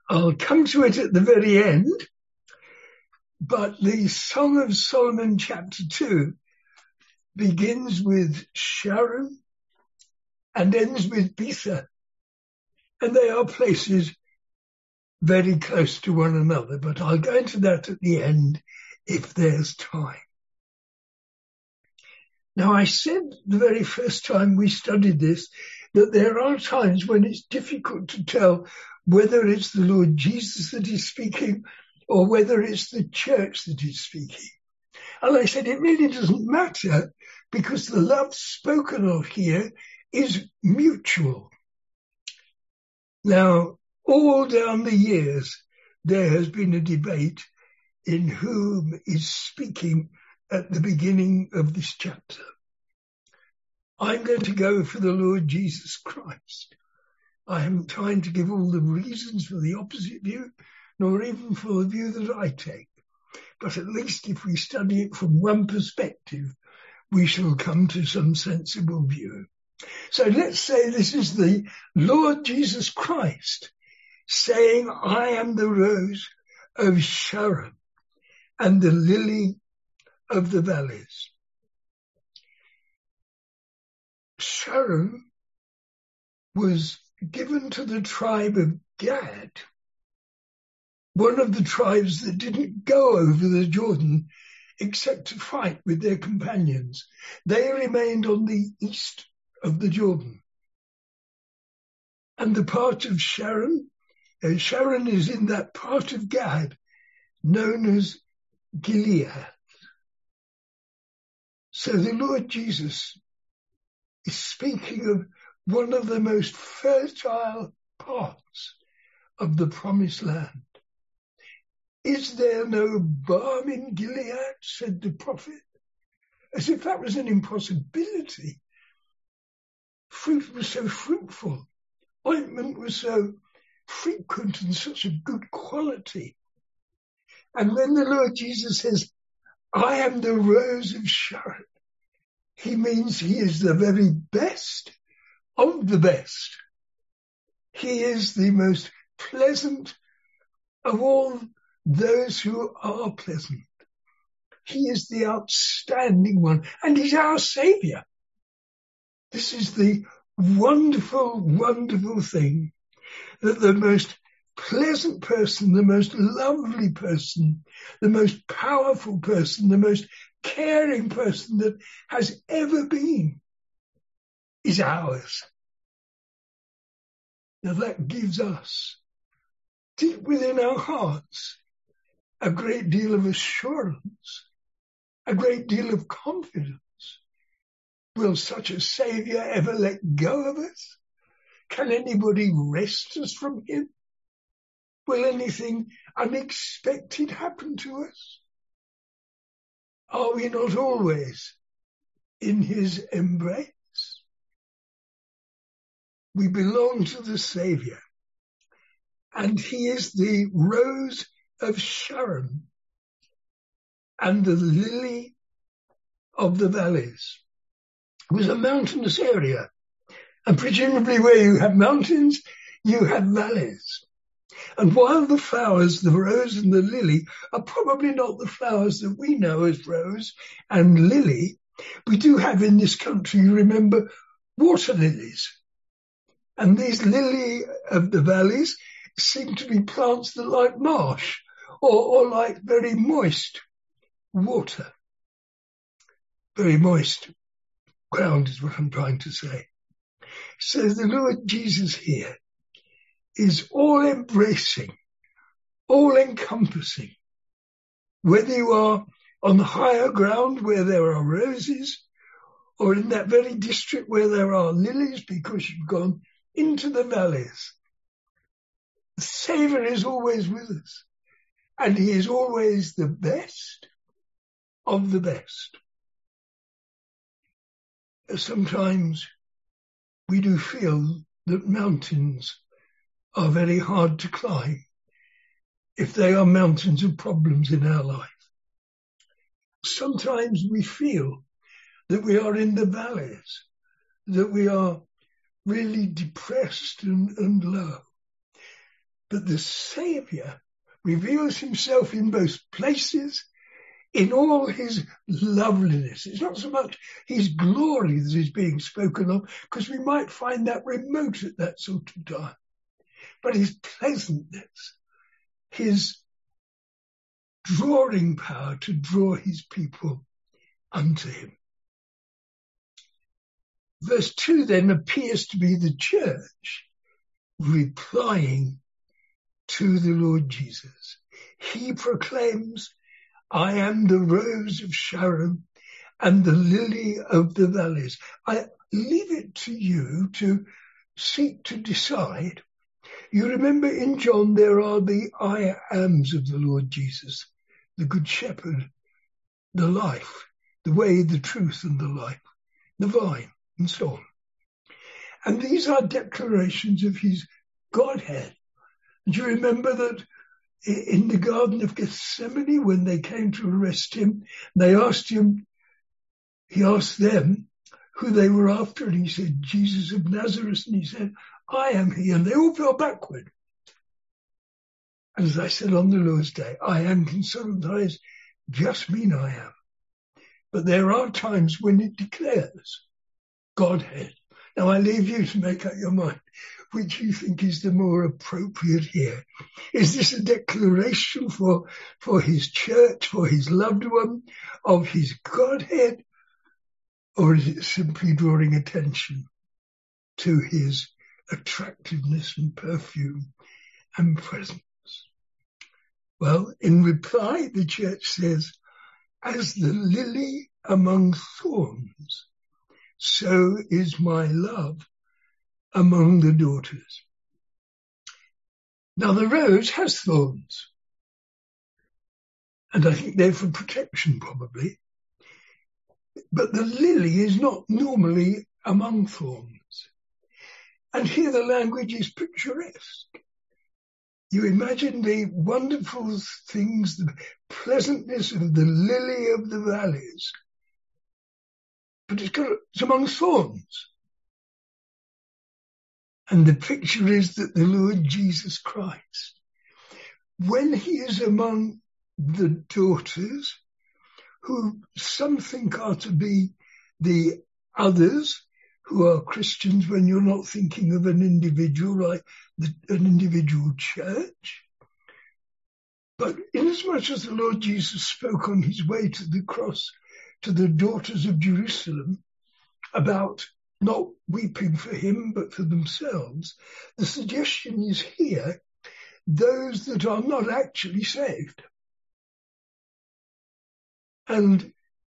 I'll come to it at the very end, but the Song of Solomon chapter 2 begins with Sharon and ends with Betha, and they are places very close to one another, but I'll go into that at the end if there's time. Now, I said the very first time we studied this that there are times when it's difficult to tell whether it's the Lord Jesus that is speaking or whether it's the church that is speaking. And I said it really doesn't matter because the love spoken of here is mutual. Now, all down the years, there has been a debate in whom is speaking at the beginning of this chapter. I'm going to go for the Lord Jesus Christ. I haven't time to give all the reasons for the opposite view, nor even for the view that I take. But at least if we study it from one perspective, we shall come to some sensible view. So let's say this is the Lord Jesus Christ saying, I am the rose of Sharon and the lily of the valleys. Sharon was given to the tribe of Gad, one of the tribes that didn't go over the Jordan except to fight with their companions. They remained on the east of the Jordan. And the part of Sharon, Sharon is in that part of Gad known as Gilead. So the Lord Jesus is speaking of one of the most fertile parts of the promised land. Is there no balm in Gilead, said the prophet, as if that was an impossibility. Fruit was so fruitful, ointment was so frequent and such a good quality. And when the Lord Jesus says, I am the rose of Sharon, he means he is the very best of the best. He is the most pleasant of all those who are pleasant. He is the outstanding one, and he's our Saviour. This is the wonderful, wonderful thing, that the most pleasant person, the most lovely person, the most powerful person, the most caring person that has ever been is ours. Now that gives us, deep within our hearts, a great deal of assurance, a great deal of confidence. Will such a Saviour ever let go of us? Can anybody wrest us from him? Will anything unexpected happen to us? Are we not always in his embrace? We belong to the Saviour, and he is the rose of Sharon and the lily of the valleys. It was a mountainous area, and presumably where you have mountains, you have valleys. And while the flowers, the rose and the lily, are probably not the flowers that we know as rose and lily, we do have in this country, you remember, water lilies. And these lily of the valleys seem to be plants that like marsh or like very moist water. Very moist ground is what I'm trying to say. So the Lord Jesus here is all-embracing, all-encompassing. Whether you are on the higher ground where there are roses, or in that very district where there are lilies because you've gone into the valleys, the Saviour is always with us, and he is always the best of the best. Sometimes we do feel that mountains are very hard to climb if they are mountains of problems in our life. Sometimes we feel that we are in the valleys, that we are really depressed and low. that the Saviour reveals himself in both places, in all his loveliness. It's not so much his glory that is being spoken of, because we might find that remote at that sort of time, but his pleasantness, his drawing power to draw his people unto him. Verse 2 then appears to be the church replying to the Lord Jesus. He proclaims, I am the rose of Sharon and the lily of the valleys. I leave it to you to seek to decide. You remember in John there are the I ams of the Lord Jesus, the Good Shepherd, the life, the way, the truth and the life, the vine, and so on. And these are declarations of his Godhead. Do you remember that in the Garden of Gethsemane, when they came to arrest him, he asked them who they were after, and he said, Jesus of Nazareth, and he said, I am he, and they all fell backward. And as I said on the Lord's Day, I am can sometimes just mean I am. But there are times when it declares Godhead. Now I leave you to make up your mind which you think is the more appropriate here. Is this a declaration for his church, for his loved one, of his Godhead, or is it simply drawing attention to his attractiveness and perfume and presence? Well, in reply, the church says, as the lily among thorns, so is my love among the daughters. Now the rose has thorns, and I think they're for protection probably, but the lily is not normally among thorns. And here the language is picturesque. You imagine the wonderful things, the pleasantness of the lily of the valleys, but it's among thorns. And the picture is that the Lord Jesus Christ, when he is among the daughters, who some think are to be the others, who are Christians when you're not thinking of an individual, like an individual church. But inasmuch as the Lord Jesus spoke on his way to the cross to the daughters of Jerusalem about not weeping for him but for themselves, the suggestion is here, those that are not actually saved. And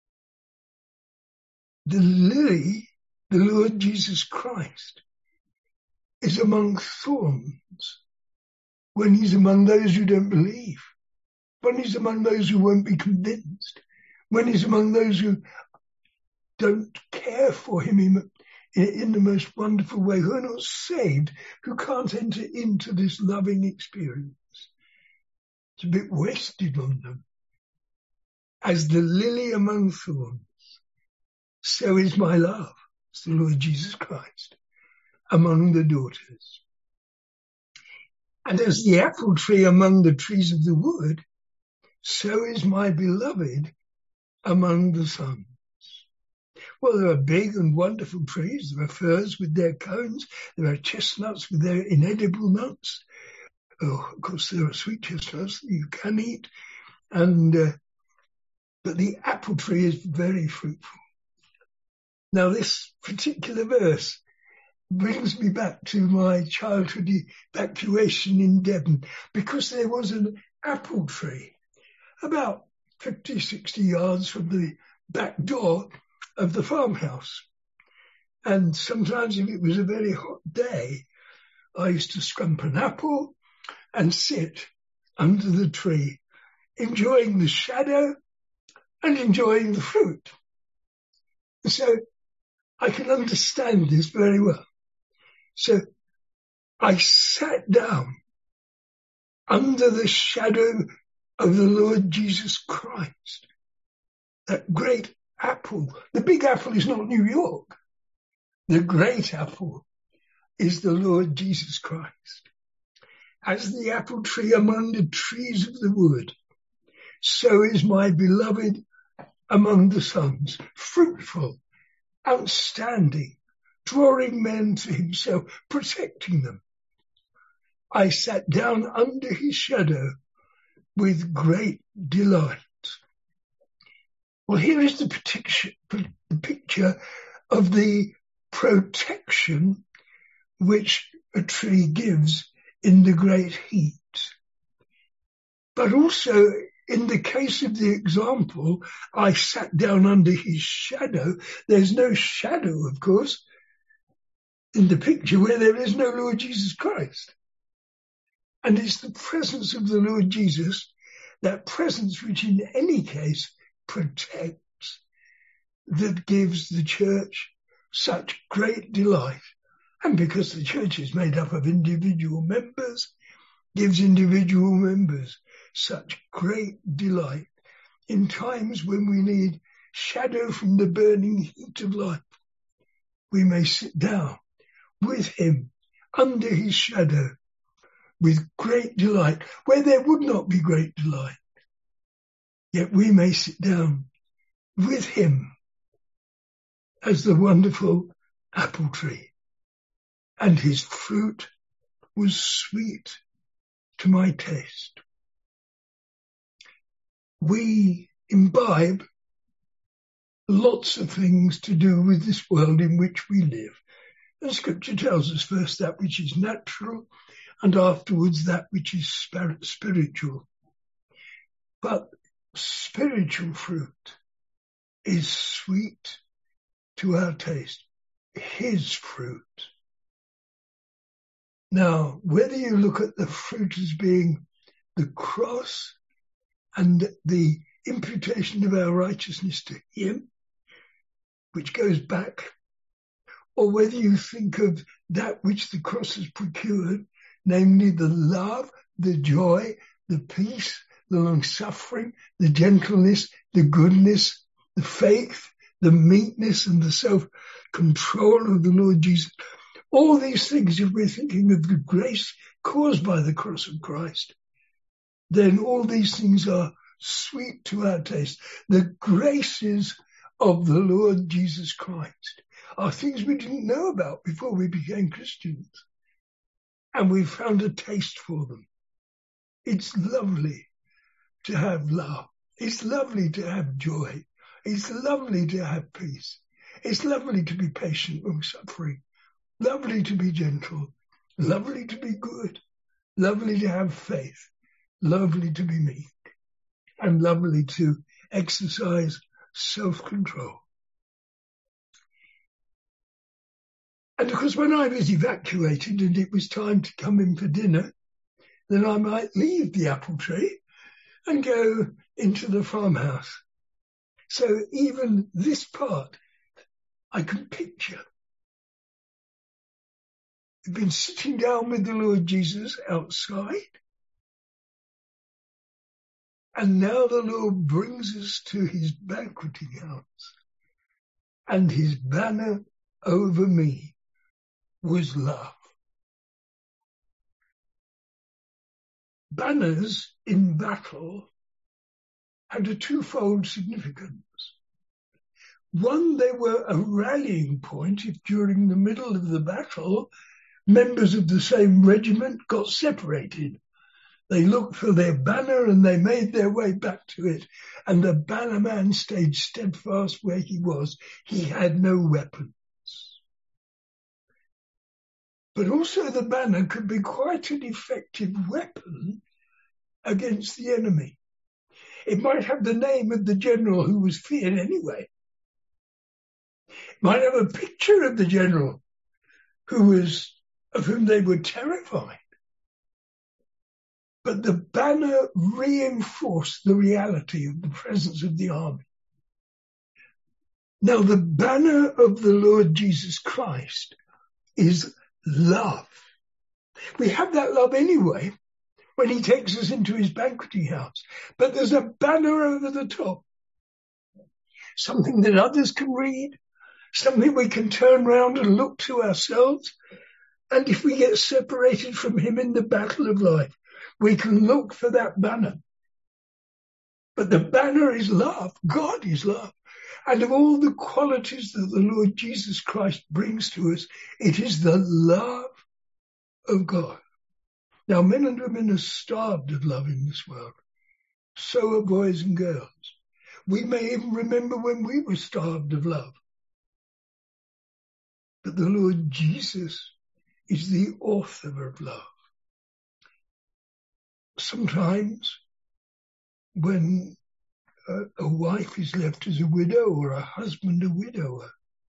the lily, the Lord Jesus Christ, is among thorns when he's among those who don't believe, when he's among those who won't be convinced, when he's among those who don't care for him in the most wonderful way, who are not saved, who can't enter into this loving experience. It's a bit wasted on them. As the lily among thorns, so is my love, it's the Lord Jesus Christ, among the daughters. And as the apple tree among the trees of the wood, so is my beloved among the sons. Well, there are big and wonderful trees. There are firs with their cones. There are chestnuts with their inedible nuts. Oh, of course, there are sweet chestnuts that you can eat. But the apple tree is very fruitful. Now, this particular verse brings me back to my childhood evacuation in Devon, because there was an apple tree about 50, 60 yards from the back door of the farmhouse. And sometimes if it was a very hot day, I used to scrump an apple and sit under the tree, enjoying the shadow and enjoying the fruit. So I can understand this very well. So I sat down under the shadow of the Lord Jesus Christ, that great apple. The big apple is not New York. The great apple is the Lord Jesus Christ. As the apple tree among the trees of the wood, so is my beloved among the sons, fruitful, outstanding, drawing men to himself, protecting them. I sat down under his shadow with great delight. Well, here is the picture of the protection which a tree gives in the great heat. But also, in the case of the example, I sat down under his shadow. There's no shadow, of course, in the picture where there is no Lord Jesus Christ. And it's the presence of the Lord Jesus, that presence which in any case protects, that gives the church such great delight. And because the church is made up of individual members, gives individual members such great delight in times when we need shadow from the burning heat of life. We may sit down with him under his shadow with great delight, where there would not be great delight. Yet we may sit down with him as the wonderful apple tree, and his fruit was sweet to my taste. We imbibe lots of things to do with this world in which we live. And Scripture tells us first that which is natural, and afterwards that which is spiritual. But spiritual fruit is sweet to our taste, his fruit. Now, whether you look at the fruit as being the cross and the imputation of our righteousness to him, which goes back, or whether you think of that which the cross has procured, namely the love, the joy, the peace, the long-suffering, the gentleness, the goodness, the faith, the meekness and the self-control of the Lord Jesus. All these things, if we're thinking of the grace caused by the cross of Christ, then all these things are sweet to our taste. The graces of the Lord Jesus Christ are things we didn't know about before we became Christians. And we found a taste for them. It's lovely to have love. It's lovely to have joy. It's lovely to have peace. It's lovely to be patient when suffering. Lovely to be gentle. Lovely to be good. Lovely to have faith. Lovely to be meek. And lovely to exercise self-control. And of course, when I was evacuated and it was time to come in for dinner, then I might leave the apple tree and go into the farmhouse. So even this part I can picture. I've been sitting down with the Lord Jesus outside, and now the Lord brings us to his banqueting house, and his banner over me was love. Banners in battle had a twofold significance. One, they were a rallying point if during the middle of the battle members of the same regiment got separated. They looked for their banner and they made their way back to it, and the bannerman stayed steadfast where he was. He had no weapons. But also the banner could be quite an effective weapon against the enemy. It might have the name of the general who was feared anyway. It might have a picture of the general of whom they were terrified. But the banner reinforced the reality of the presence of the army. Now, the banner of the Lord Jesus Christ is love. We have that love anyway when he takes us into his banqueting house. But there's a banner over the top. Something that others can read, something we can turn around and look to ourselves. And if we get separated from him in the battle of life, we can look for that banner. But the banner is love. God is love. And of all the qualities that the Lord Jesus Christ brings to us, it is the love of God. Now, men and women are starved of love in this world. So are boys and girls. We may even remember when we were starved of love. But the Lord Jesus is the author of love. Sometimes when a wife is left as a widow or a husband a widower,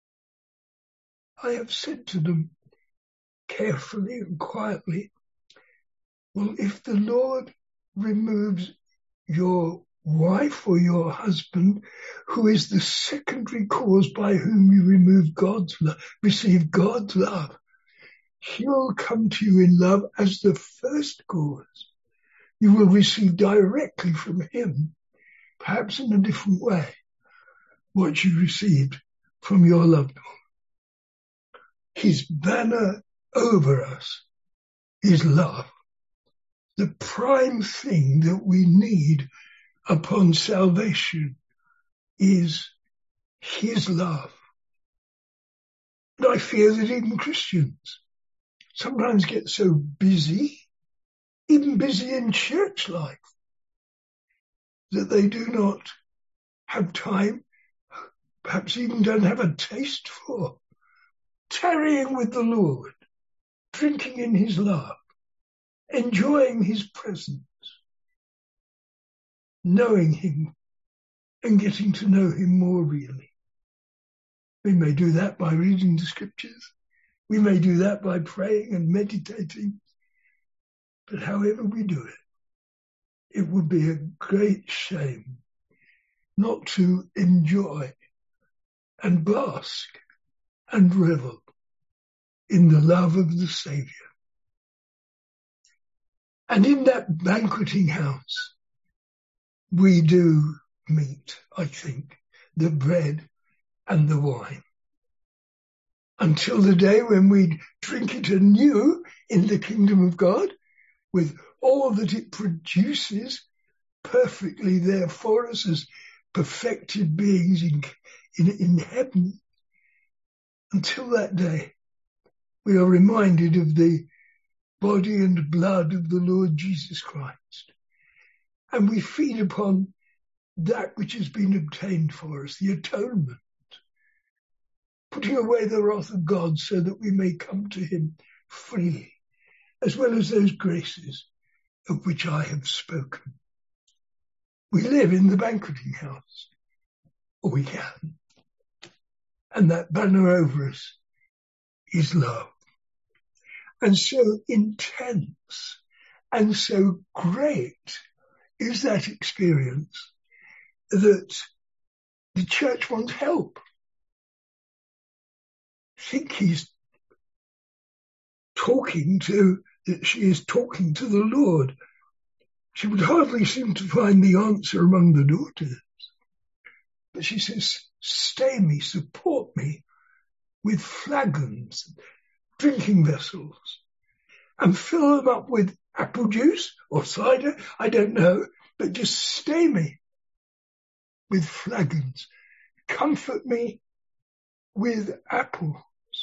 I have said to them carefully and quietly, well, if the Lord removes your wife or your husband, who is the secondary cause by whom you remove God's love, receive God's love, he will come to you in love as the first cause. You will receive directly from him, perhaps in a different way, what you received from your loved one. His banner over us is love. The prime thing that we need upon salvation is his love. And I fear that even Christians sometimes get so busy, even busy in church life, that they do not have time, perhaps even don't have a taste for tarrying with the Lord, drinking in his love, enjoying his presence, knowing him and getting to know him more really. We may do that by reading the scriptures. We may do that by praying and meditating. But however we do it, it would be a great shame not to enjoy and bask and revel in the love of the Saviour. And in that banqueting house, we do meet, I think, the bread and the wine. Until the day when we drink it anew in the kingdom of God, with all that it produces perfectly there for us as perfected beings in heaven. Until that day, we are reminded of the body and blood of the Lord Jesus Christ. And we feed upon that which has been obtained for us, the atonement, putting away the wrath of God so that we may come to him freely, as well as those graces of which I have spoken. We live in the banqueting house, or we can. And that banner over us is love. And so intense and so great is that experience that the church wants help. I think she is talking to the Lord. She would hardly seem to find the answer among the daughters. But she says, stay me, support me with flagons, drinking vessels, and fill them up with apple juice or cider, I don't know, but just stay me with flagons. Comfort me with apples.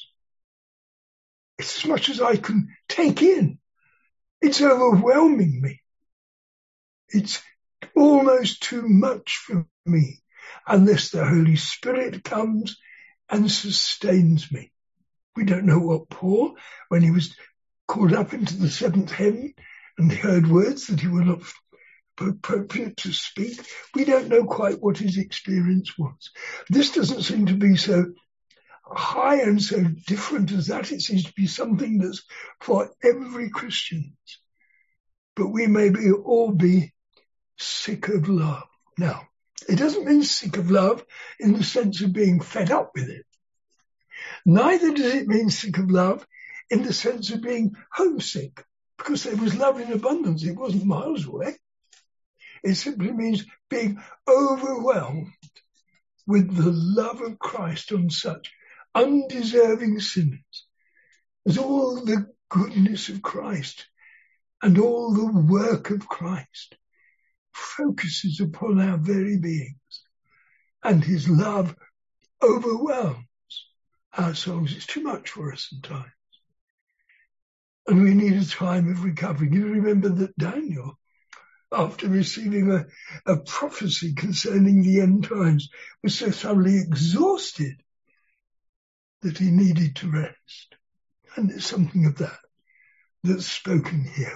It's as much as I can take in. It's overwhelming me. It's almost too much for me unless the Holy Spirit comes and sustains me. We don't know what Paul, when he was called up into the seventh heaven and heard words that he were not appropriate to speak, we don't know quite what his experience was. This doesn't seem to be so high and so different as that. It seems to be something that's for every Christian. But we may all be sick of love. Now, it doesn't mean sick of love in the sense of being fed up with it. Neither does it mean sick of love in the sense of being homesick, because there was love in abundance. It wasn't miles away. It simply means being overwhelmed with the love of Christ on such undeserving sinners as all the goodness of Christ and all the work of Christ focuses upon our very beings, and his love overwhelms our souls. It's too much for us sometimes. And we need a time of recovery. You remember that Daniel, after receiving a prophecy concerning the end times, was so thoroughly exhausted that he needed to rest. And there's something of that that's spoken here.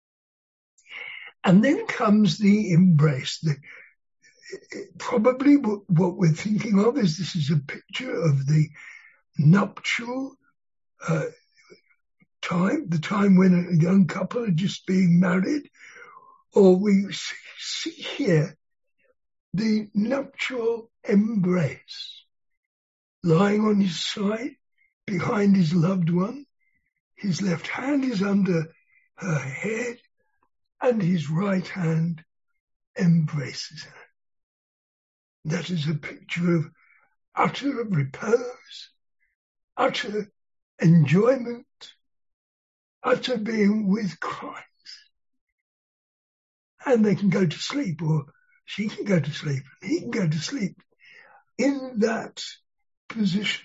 And then comes the embrace. Probably what we're thinking of is this is a picture of the nuptial time, the time when a young couple are just being married, or we see here the nuptial embrace, lying on his side behind his loved one. His left hand is under her head, and his right hand embraces her. That is a picture of utter repose, utter enjoyment, utter being with Christ. And they can go to sleep, or she can go to sleep, and he can go to sleep in that position.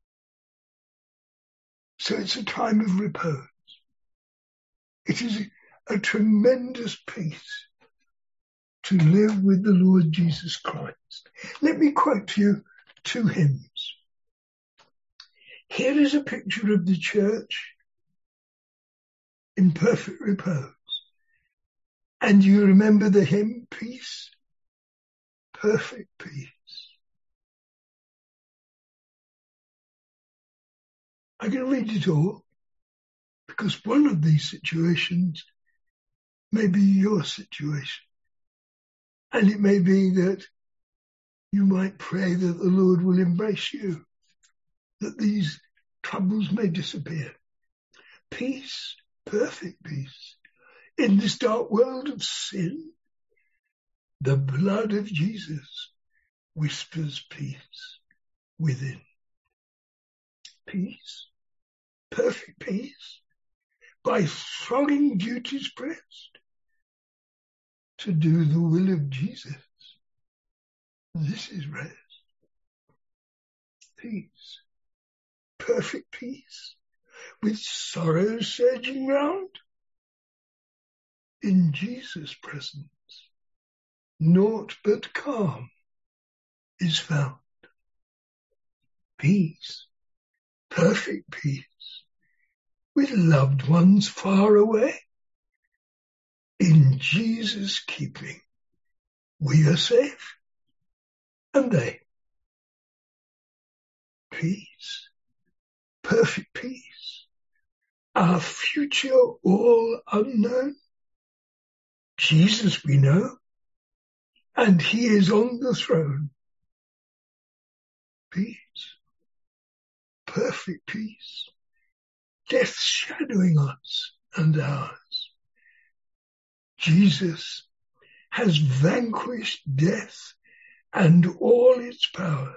So it's a time of repose. It is a tremendous peace to live with the Lord Jesus Christ. Let me quote to you 2 hymns. Here is a picture of the church in perfect repose. And you remember the hymn, Peace, Perfect Peace. I can read it all, because one of these situations may be your situation. And it may be that you might pray that the Lord will embrace you, that these troubles may disappear. Peace, perfect peace. In this dark world of sin, the blood of Jesus whispers peace within. Peace, perfect peace, by thronging duties pressed to do the will of Jesus. This is rest. Peace, perfect peace, with sorrow surging round. In Jesus' presence, naught but calm is found. Peace, perfect peace, with loved ones far away. In Jesus' keeping, we are safe, and they. Peace, perfect peace, our future all unknown. Jesus we know, and he is on the throne. Peace, perfect peace, death shadowing us and ours. Jesus has vanquished death and all its powers.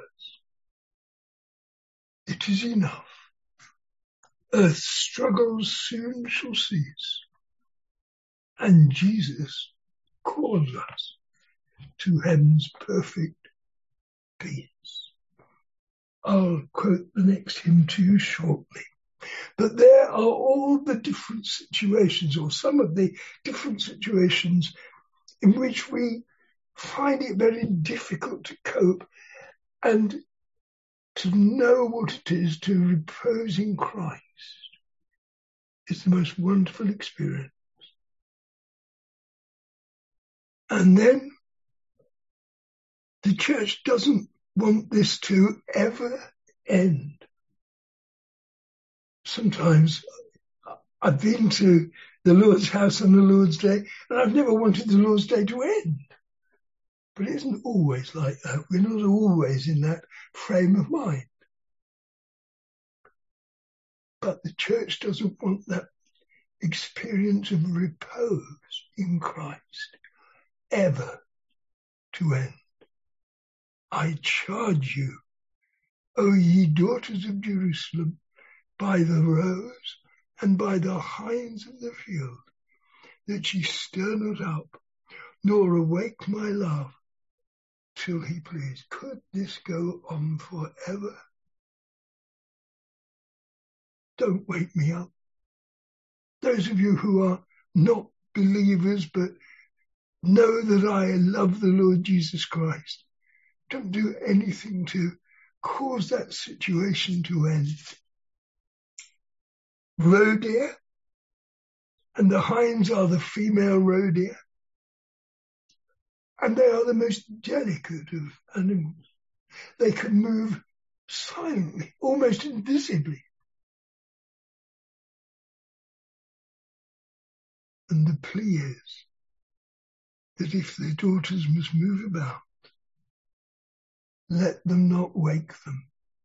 It is enough. Earth's struggles soon shall cease, and Jesus calls us to heaven's perfect peace. I'll quote the next hymn to you shortly. But there are all the different situations, or some of the different situations, in which we find it very difficult to cope and to know what it is to repose in Christ. It's the most wonderful experience. And then the church doesn't want this to ever end. Sometimes I've been to the Lord's house on the Lord's Day, and I've never wanted the Lord's Day to end. But it isn't always like that. We're not always in that frame of mind. But the church doesn't want that experience of repose in Christ ever to end. I charge you, O ye daughters of Jerusalem, by the roes and by the hinds of the field, that ye stir not up, nor awake my love, till he please. Could this go on forever? Don't wake me up. Those of you who are not believers but know that I love the Lord Jesus Christ, don't do anything to cause that situation to end. Roe deer, and the hinds are the female roe deer, and they are the most delicate of animals. They can move silently, almost invisibly. And the plea is that if their daughters must move about, let them not wake them.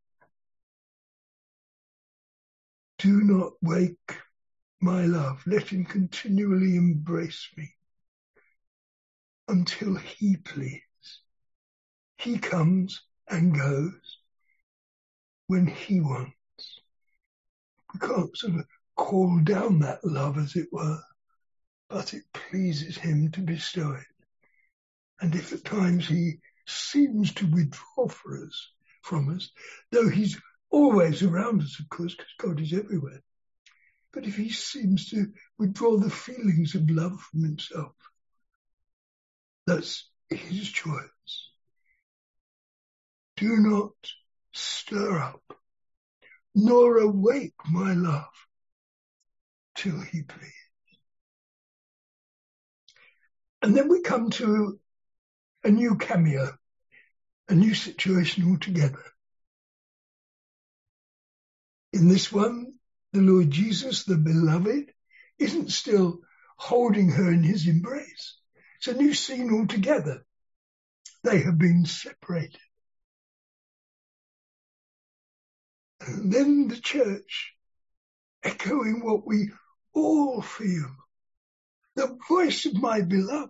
Do not wake my love. Let him continually embrace me until he please. He comes and goes when he wants. We can't sort of call down that love, as it were, but it pleases him to bestow it. And if at times he seems to withdraw from us, though he's always around us, of course, because God is everywhere, but if he seems to withdraw the feelings of love from himself, that's his choice. Do not stir up, nor awake my love, till he please. And then we come to a new cameo, a new situation altogether. In this one, the Lord Jesus, the beloved, isn't still holding her in his embrace. It's a new scene altogether. They have been separated. And then the church, echoing what we all feel, the voice of my beloved.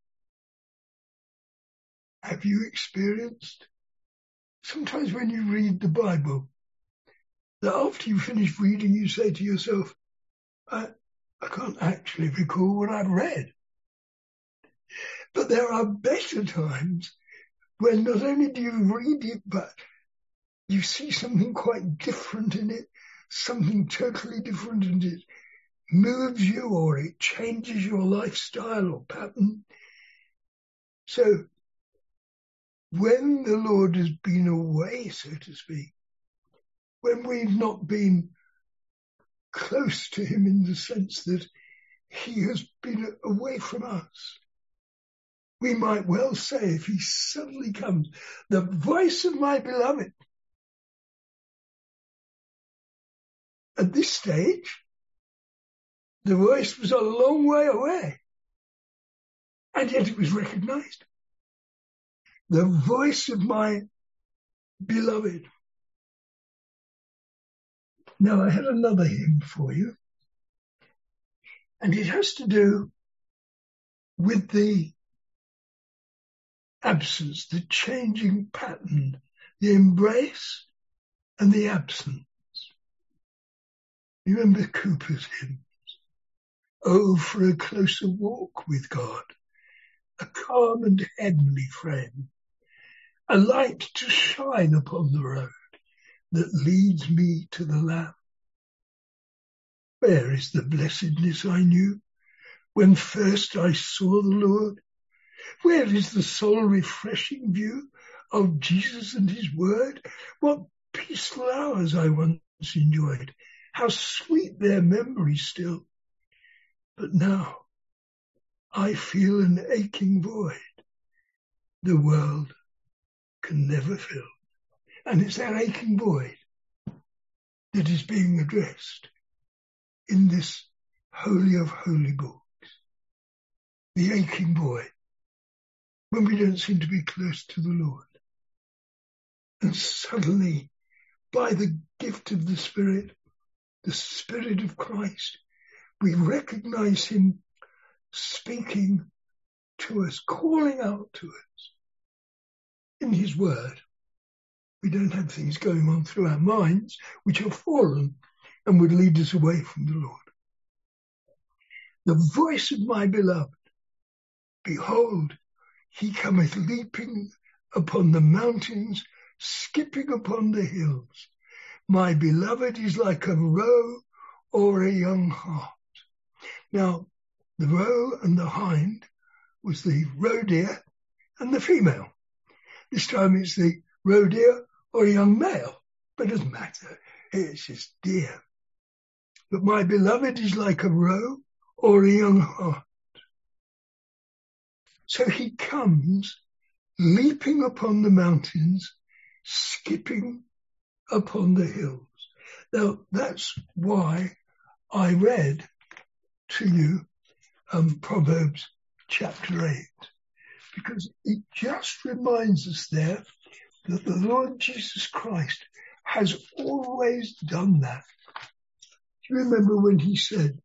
Have you experienced, sometimes when you read the Bible, that after you finish reading, you say to yourself, I can't actually recall what I've read. But there are better times when not only do you read it, but you see something quite different in it, something totally different, and it moves you or it changes your lifestyle or pattern. So when the Lord has been away, so to speak, when we've not been close to him in the sense that he has been away from us, we might well say, if he suddenly comes, the voice of my beloved. At this stage, the voice was a long way away, and yet it was recognized. The voice of my beloved. Now, I had another hymn for you, and it has to do with the absence, the changing pattern, the embrace and the absence. You remember Cooper's hymns? Oh, for a closer walk with God, a calm and heavenly frame, a light to shine upon the road that leads me to the Lamb. Where is the blessedness I knew when first I saw the Lord? Where is the soul-refreshing view of Jesus and his word? What peaceful hours I once enjoyed. How sweet their memory still. But now I feel an aching void the world can never fill. And it's that aching void that is being addressed in this Holy of Holy books. The aching void when we don't seem to be close to the Lord. And suddenly, by the gift of the Spirit of Christ, we recognize him speaking to us, calling out to us in his word. We don't have things going on through our minds which are fallen. and would lead us away from the Lord. The voice of my beloved, behold, he cometh leaping upon the mountains, skipping upon the hills. My beloved is like a roe or a young hart. Now, the roe and the hind was the roe deer and the female. This time it's the roe deer or a young male, but it doesn't matter. It's just deer. But my beloved is like a roe or a young hart. So he comes leaping upon the mountains, skipping upon the hills. Now, that's why I read to you Proverbs chapter 8, because it just reminds us there that the Lord Jesus Christ has always done that. Do you remember when he said,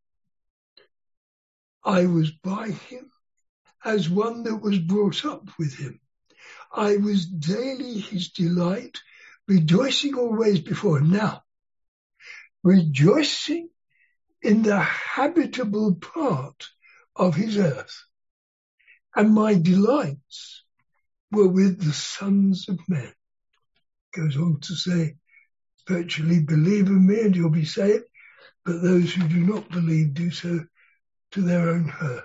I was by him as one that was brought up with him. I was daily his delight, rejoicing always before him. Now, rejoicing in the habitable part of his earth. And my delights were with the sons of men. Goes on to say, virtually believe in me and you'll be saved, but those who do not believe do so to their own hurt.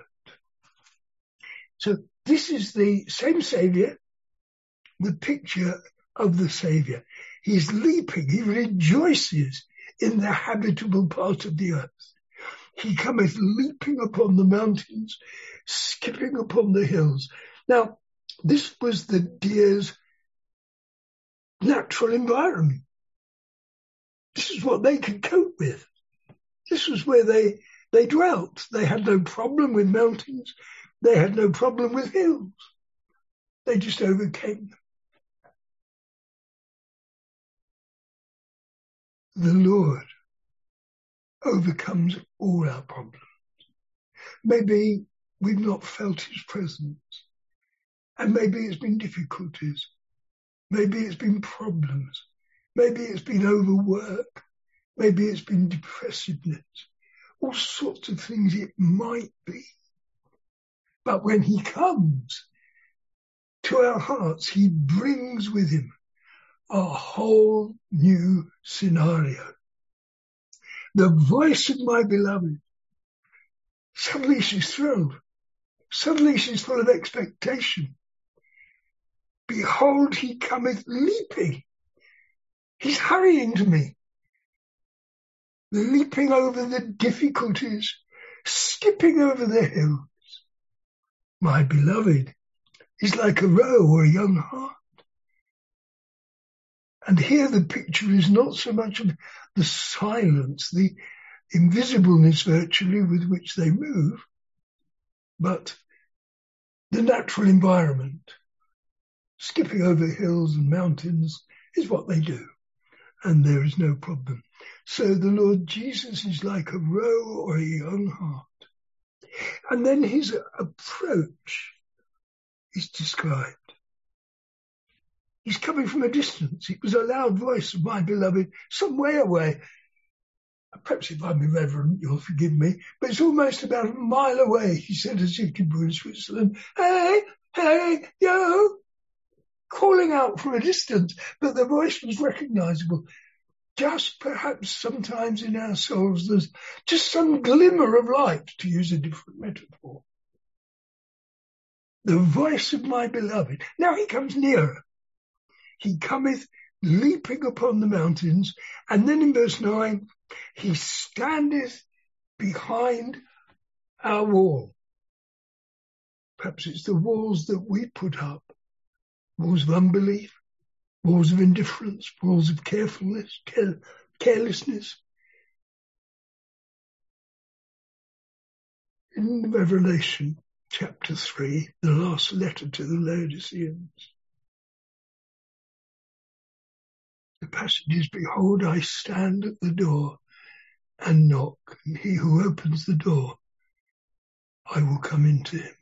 So this is the same Saviour, the picture of the Saviour. He's leaping, he rejoices in the habitable part of the earth. He cometh leaping upon the mountains, skipping upon the hills. Now, this was the deer's natural environment. This is what they could cope with. This was where they dwelt. They had no problem with mountains. They had no problem with hills. They just overcame them. The Lord overcomes all our problems. Maybe we've not felt his presence, and maybe it's been difficulties. Maybe it's been problems. Maybe it's been overwork. Maybe it's been depressiveness. All sorts of things it might be. But when he comes to our hearts, he brings with him a whole new scenario. The voice of my beloved. Suddenly she's thrilled. Suddenly she's full of expectation. Behold, he cometh leaping. He's hurrying to me. Leaping over the difficulties, skipping over the hills. My beloved is like a roe or a young hart. And here the picture is not so much of the silence, the invisibleness virtually with which they move, but the natural environment. Skipping over hills and mountains is what they do, and there is no problem. So the Lord Jesus is like a roe or a young hart. And then his approach is described. He's coming from a distance. It was a loud voice of my beloved, some way away. Perhaps if I'm irreverent, you'll forgive me, but it's almost about a mile away, he said, as if he were in Switzerland. Hey, hey, yo! Calling out from a distance, but the voice was recognizable. Just perhaps sometimes in our souls there's just some glimmer of light, to use a different metaphor. The voice of my beloved. Now he comes nearer. He cometh leaping upon the mountains. And then in verse 9, he standeth behind our wall. Perhaps it's the walls that we put up. Walls of unbelief, walls of indifference, walls of carelessness. In Revelation chapter 3, the last letter to the Laodiceans, the passage is, behold, I stand at the door and knock, and he who opens the door, I will come into him.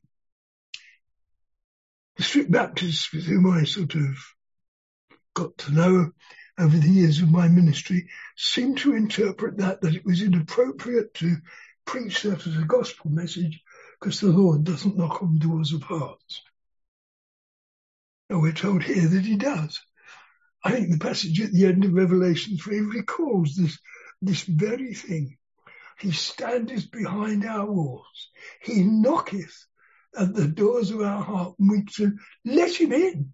The strict Baptists with whom I sort of got to know over the years of my ministry seem to interpret that it was inappropriate to preach that as a gospel message because the Lord doesn't knock on doors of hearts. And we're told here that he does. I think the passage at the end of Revelation 3 recalls this very thing. He standeth behind our walls. He knocketh at the doors of our heart, and we should let him in.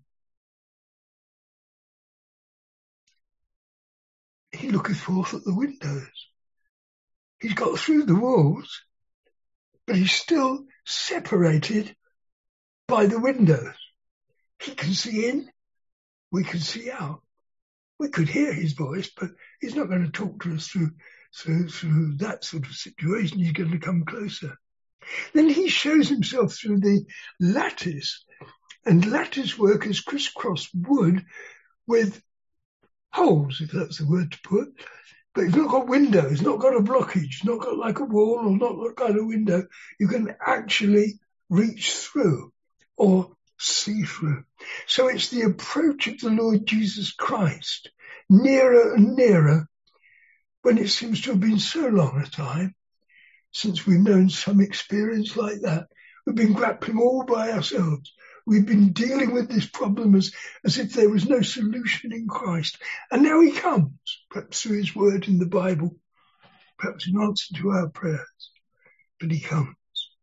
He looketh forth at the windows. He's got through the walls, but he's still separated by the windows. He can see in, we can see out. We could hear his voice, but he's not going to talk to us through that sort of situation. He's going to come closer. Then he shows himself through the lattice, and lattice work is crisscross wood with holes, if that's the word to put. But it's not got windows, not got a blockage, not got like a wall or not got a window. You can actually reach through or see through. So it's the approach of the Lord Jesus Christ, nearer and nearer, when it seems to have been so long a time since we've known some experience like that. We've been grappling all by ourselves. We've been dealing with this problem as if there was no solution in Christ. And now he comes, perhaps through his word in the Bible, perhaps in answer to our prayers. But he comes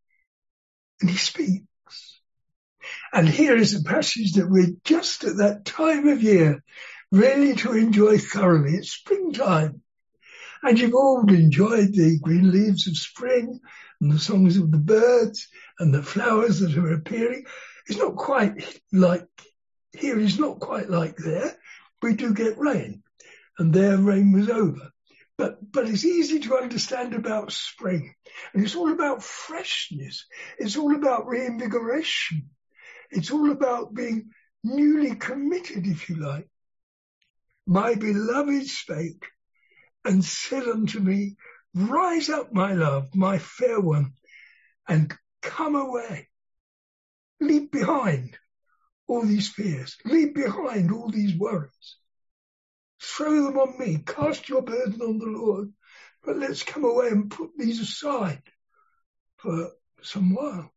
and he speaks. And here is a passage that we're just at that time of year really to enjoy thoroughly. It's springtime. And you've all enjoyed the green leaves of spring and the songs of the birds and the flowers that are appearing. It's not quite like here, it's not quite like there. We do get rain, and there rain was over. But it's easy to understand about spring. And it's all about freshness. It's all about reinvigoration. It's all about being newly committed, if you like. My beloved spake and said unto me, rise up, my love, my fair one, and come away. Leave behind all these fears. Leave behind all these worries. Throw them on me. Cast your burden on the Lord. But let's come away and put these aside for some while.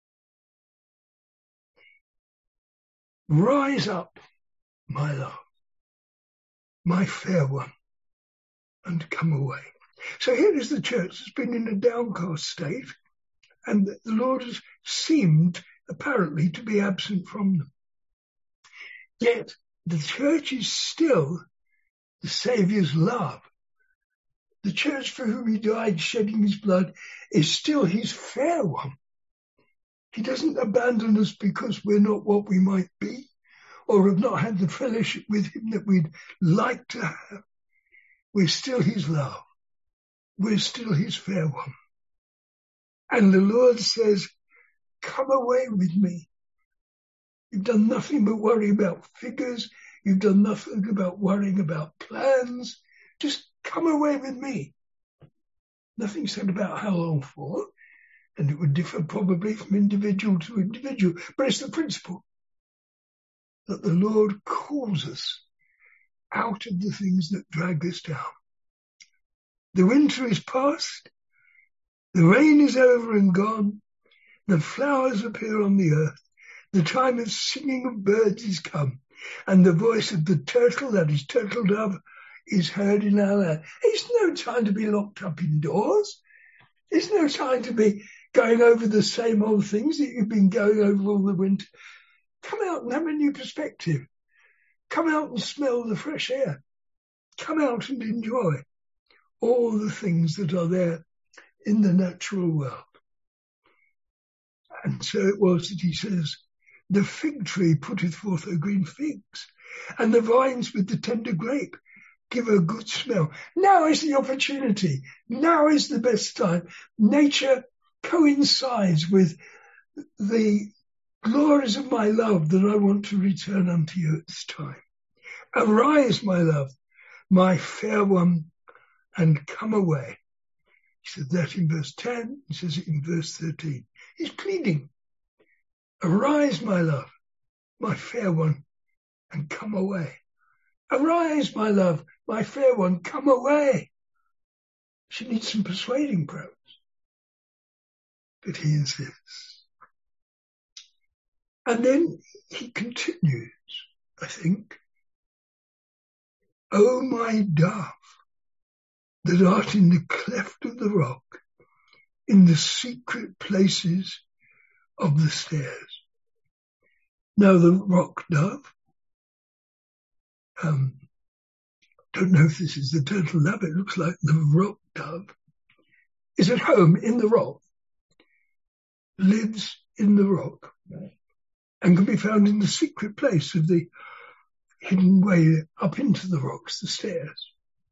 Rise up, my love, my fair one, and come away. So here is the church that's been in a downcast state, and the Lord has seemed apparently to be absent from them. Yet the church is still the Saviour's love. The church for whom he died, shedding his blood, is still his fair one. He doesn't abandon us because we're not what we might be or have not had the fellowship with him that we'd like to have. We're still his love. We're still his fair one. And the Lord says, come away with me. You've done nothing but worry about figures. You've done nothing about worrying about plans. Just come away with me. Nothing said about how long for. And it would differ probably from individual to individual. But it's the principle that the Lord calls us out of the things that drag us down. The winter is past. The rain is over and gone. The flowers appear on the earth. The time of singing of birds is come. And the voice of the turtle, that is turtle dove, is heard in our land. It's no time to be locked up indoors. It's no time to be going over the same old things that you've been going over all the winter. Come out and have a new perspective. Come out and smell the fresh air. Come out and enjoy all the things that are there in the natural world. And so it was that he says, the fig tree putteth forth her green figs, and the vines with the tender grape give a good smell. Now is the opportunity. Now is the best time. Nature coincides with the glories of my love that I want to return unto you at this time. Arise, my love, my fair one, and come away. He said that in verse 10. He says it in verse 13. He's pleading. Arise, my love, my fair one, and come away. Arise, my love, my fair one, come away. She needs some persuading, perhaps. But he insists. And then he continues, I think. O my dove, that art in the cleft of the rock, in the secret places of the stairs. Now the rock dove, don't know if this is the turtle dove, it looks like the rock dove, is at home in the rock, lives in the rock, and can be found in the secret place of the hidden way up into the rocks, the stairs.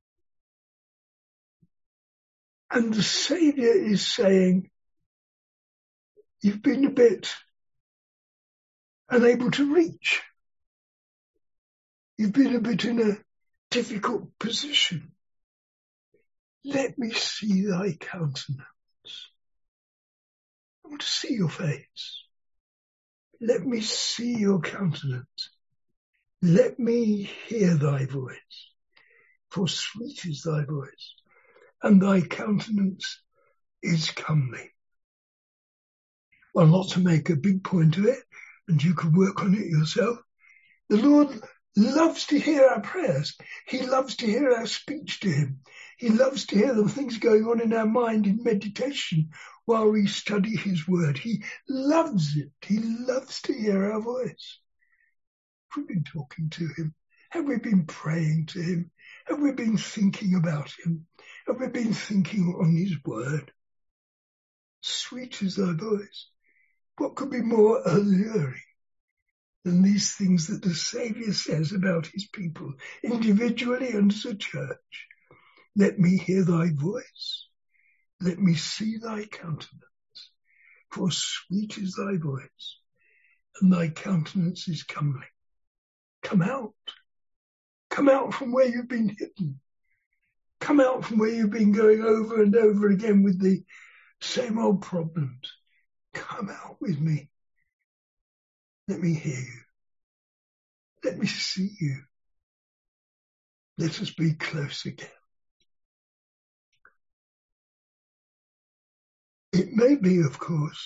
And the Saviour is saying, you've been a bit unable to reach. You've been a bit in a difficult position. Let me see thy countenance. I want to see your face. Let me see your countenance. Let me hear thy voice. For sweet is thy voice, and thy countenance is comely. Well, not to make a big point of it, and you could work on it yourself. The Lord loves to hear our prayers. He loves to hear our speech to him. He loves to hear the things going on in our mind in meditation while we study his word. He loves it. He loves to hear our voice. Have we been talking to him? Have we been praying to him? Have we been thinking about him? Have we been thinking on his word? Sweet is thy voice. What could be more alluring than these things that the Saviour says about his people, individually and as a church? Let me hear thy voice. Let me see thy countenance. For sweet is thy voice, and thy countenance is comely. Come out. Come out from where you've been hidden. Come out from where you've been going over and over again with the same old problems. Come out with me. Let me hear you. Let me see you. Let us be close again. It may be, of course,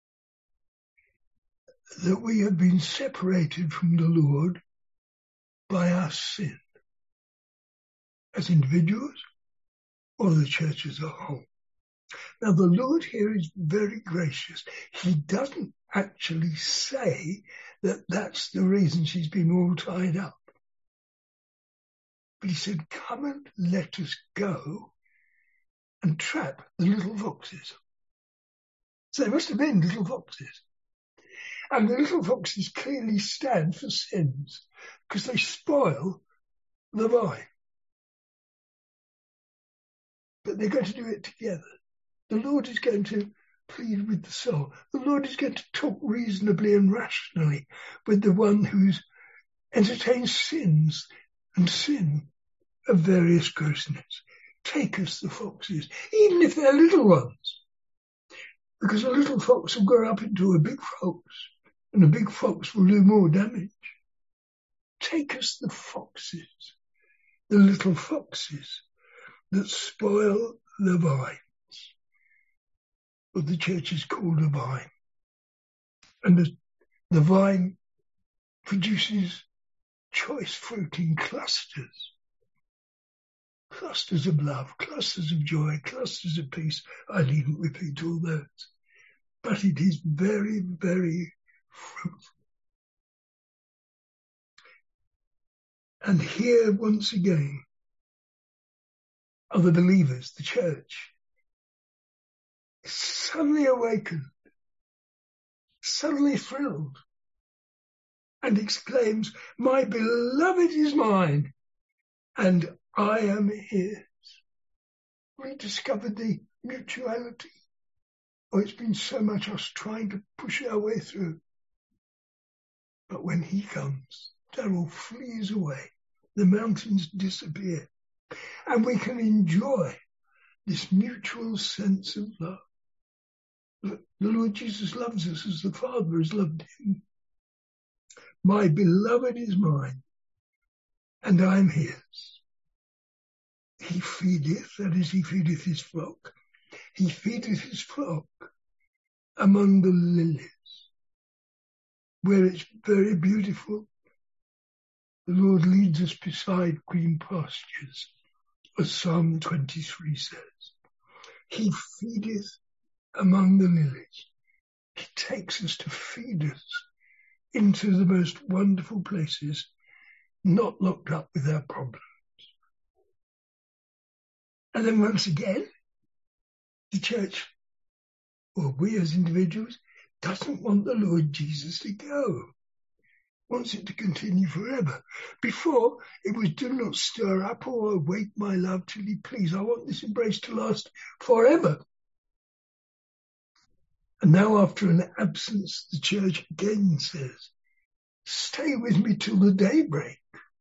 that we have been separated from the Lord by our sin, as individuals or the church as a whole. Now, the Lord here is very gracious. He doesn't actually say that that's the reason she's been all tied up. But he said, come and let us go and trap the little foxes. So they must have been little foxes. And the little foxes clearly stand for sins because they spoil the vine. But they're going to do it together. The Lord is going to plead with the soul. The Lord is going to talk reasonably and rationally with the one who's entertained sins and sin of various grossness. Take us the foxes, even if they're little ones. Because a little fox will grow up into a big fox, and a big fox will do more damage. Take us the foxes, the little foxes that spoil the vines. What the church is called a vine. And the vine produces choice fruit in clusters. Clusters of love, clusters of joy, clusters of peace. I needn't repeat all those. But it is very, very fruitful. And here, once again, are the believers, the church, suddenly awakened, suddenly thrilled, and exclaims, my beloved is mine, and I am his. Rediscovered the mutuality. Oh, it's been so much us trying to push our way through. But when he comes, that all flees away. The mountains disappear. And we can enjoy this mutual sense of love. The Lord Jesus loves us as the Father has loved him. My beloved is mine, and I am his. He feedeth, that is, he feedeth his flock. He feedeth his flock among the lilies, where it's very beautiful. The Lord leads us beside green pastures, as Psalm 23 says. He feedeth among the lilies. He takes us to feed us into the most wonderful places, not locked up with our problems. And then once again, the church, or we as individuals, doesn't want the Lord Jesus to go. Wants it to continue forever. Before, it was do not stir up or awake my love till he please. I want this embrace to last forever. And now after an absence, the church again says, stay with me till the daybreak.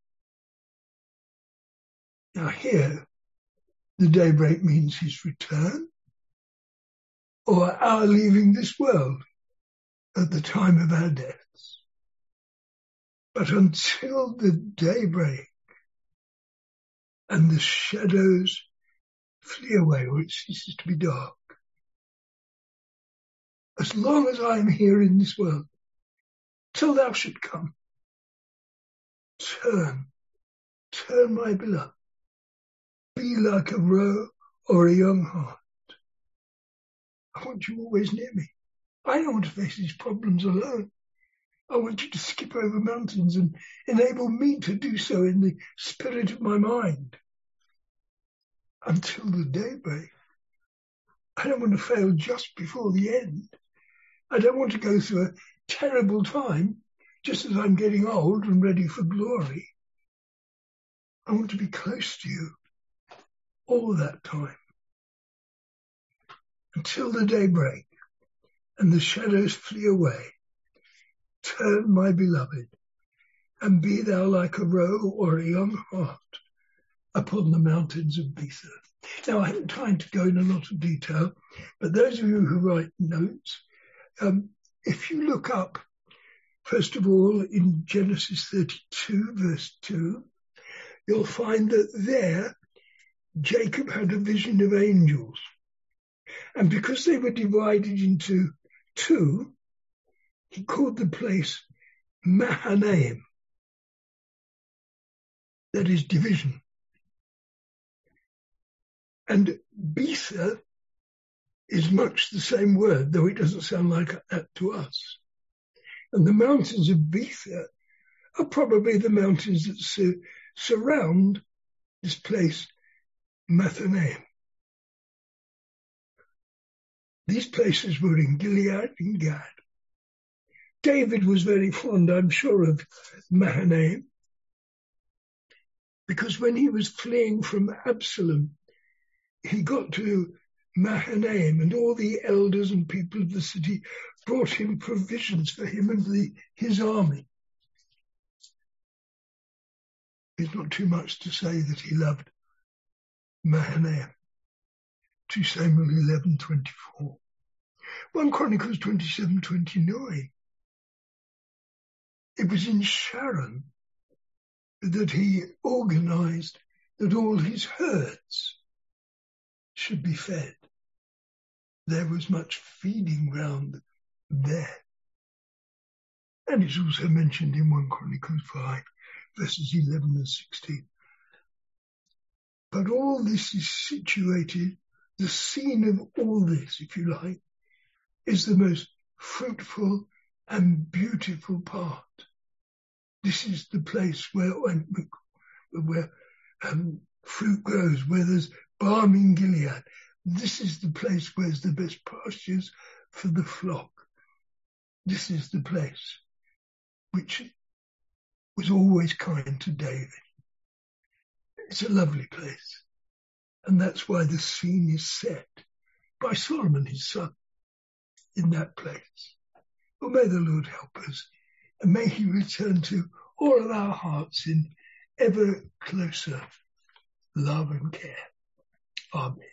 Now here, the daybreak means his return or our leaving this world at the time of our deaths. But until the daybreak and the shadows flee away or it ceases to be dark, as long as I am here in this world, till thou should come, turn my beloved, be like a roe or a young hart. I want you always near me. I don't want to face these problems alone. I want you to skip over mountains and enable me to do so in the spirit of my mind. Until the daybreak. I don't want to fail just before the end. I don't want to go through a terrible time just as I'm getting old and ready for glory. I want to be close to you all that time. Until the daybreak and the shadows flee away. Turn, my beloved, and be thou like a roe or a young hart upon the mountains of Bether. Now, I haven't time to go in a lot of detail, but those of you who write notes, if you look up, first of all, in Genesis 32, verse 2, you'll find that there Jacob had a vision of angels. And because they were divided into two, he called the place Mahanaim. That is division. And Bether is much the same word, though it doesn't sound like that to us. And the mountains of Bether are probably the mountains that surround this place, Mahanaim. These places were in Gilead and Gad. David was very fond, I'm sure, of Mahanaim, because when he was fleeing from Absalom, he got to Mahanaim, and all the elders and people of the city brought him provisions for him and his army. It's not too much to say that he loved Mahanaim. 2 Samuel 11:24. 1 Chronicles 27:29. It was in Sharon that he organized that all his herds should be fed. There was much feeding ground there. And it's also mentioned in 1 Chronicles 5, verses 11 and 16. But all this is situated, the scene of all this, if you like, is the most fruitful and beautiful part. This is the place where fruit grows, where there's balm in Gilead. This is the place where there's the best pastures for the flock. This is the place which was always kind to David. It's a lovely place. And that's why the scene is set by Solomon, his son, in that place. Well, may the Lord help us, and may he return to all of our hearts in ever closer love and care. Amen.